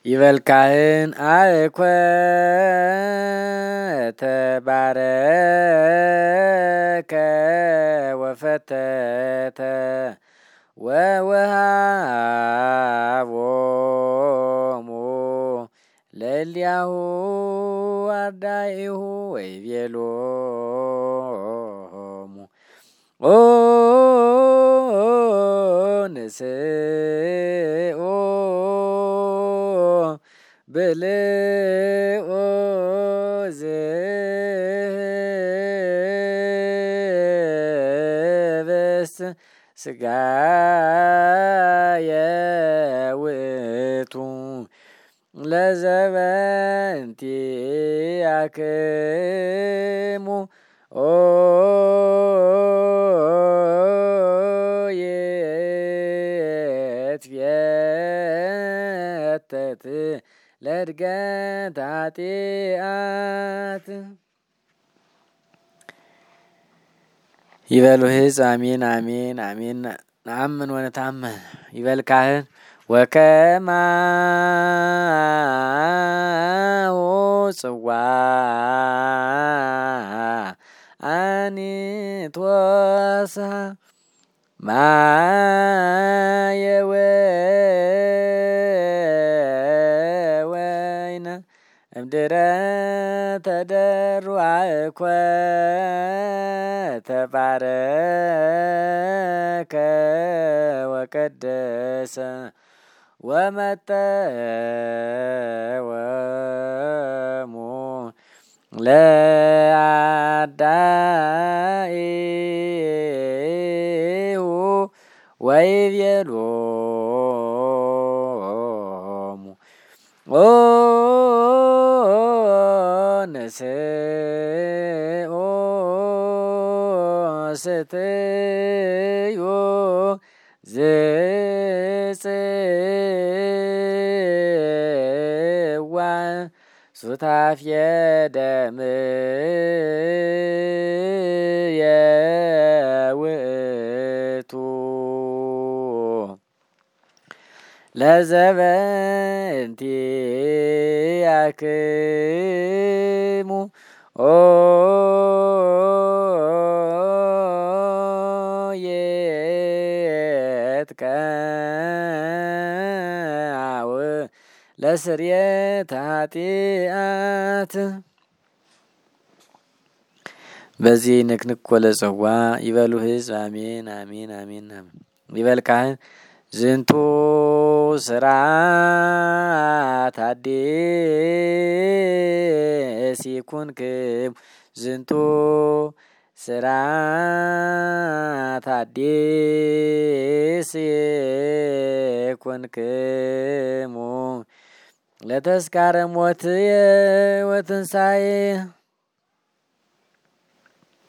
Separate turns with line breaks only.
ይበልካህን አእኮተ ባረከ ወፈተተ ወወሃቦሙ ለእልያሁ አርዳኢሁ ወይቤሎሙ ኦ ንስኦ ብልኦ ዝህብስት ሥጋየ ውእቱ ለዘበእንቲአክሙ ኦ ይትፌተት ለእድገት ኃጢአት። ይበሉ ሕዝብ አሜን አሜን አሜን ነአምን ወነታመን። ይበልካህን ወከማሁ ጽዋዓኒትወስሐ ማየ ወወይነ እምድረ ተደርዋ እኮተ ባረከ ወቀደሰ ወመጠወሙ ለአርዳኢሁ ወይቤሎሙ ኦ ንስኦ ስትዮ ዝጽዋ ሱታፍየ ደምየ ውእቱ ለዘበእንቲአክሙ ኦ ይትቀው ለስርየተ ኃጢአት። በዚህ ንክንክ ወለጽዋ ይበሉ ሕዝብ አሜን አሜን አሜን አሜን። ይበልካህን ዝንቱ ስርዓት ሐዲስ ይኩንክሙ ዝንቱ ስርዓት ሐዲስ ይኩንክሙ ለተስካረ ሞትየ ወትንሣኤየ